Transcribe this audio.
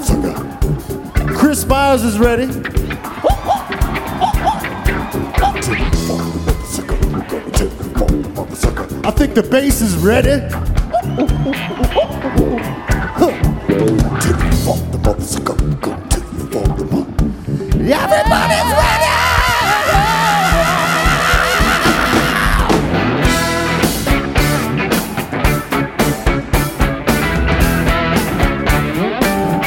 Chris Myers is ready. I think the bass is ready.